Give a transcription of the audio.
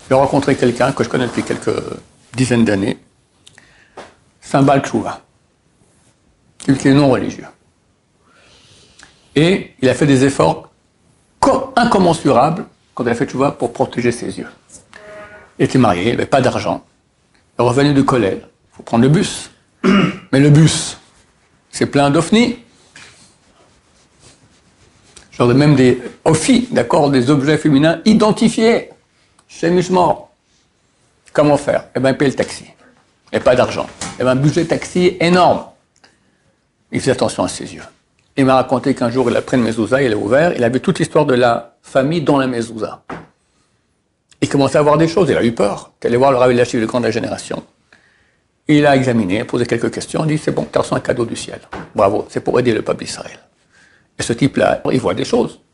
J'ai rencontré quelqu'un que je connais depuis quelques dizaines d'années. C'est un Baal Tshuva. Lui qui est non religieux. Et il a fait des efforts incommensurables quand il a fait Tshuva pour protéger ses yeux. Il était marié, il n'avait pas d'argent. Il est revenu de collège. Il faut prendre le bus. Mais le bus, c'est plein d'ovnis. Genre même des ophi, d'accord, des objets féminins identifiés. Chez Mort. Comment faire? Eh bien, il paye le taxi. Et pas d'argent. Eh bien, un budget taxi énorme. Il faisait attention à ses yeux. Il m'a raconté qu'un jour, il a pris une mezouza, il a ouvert, il a vu toute l'histoire de la famille dans la mezouza. Il commençait à voir des choses, il a eu peur. Il allait voir le Rav Eliashiv, le grand de la génération. Il a examiné, posé quelques questions, il dit, c'est bon, tu as reçu un cadeau du ciel. Bravo, c'est pour aider le peuple d'Israël. Et ce type-là, il voit des choses.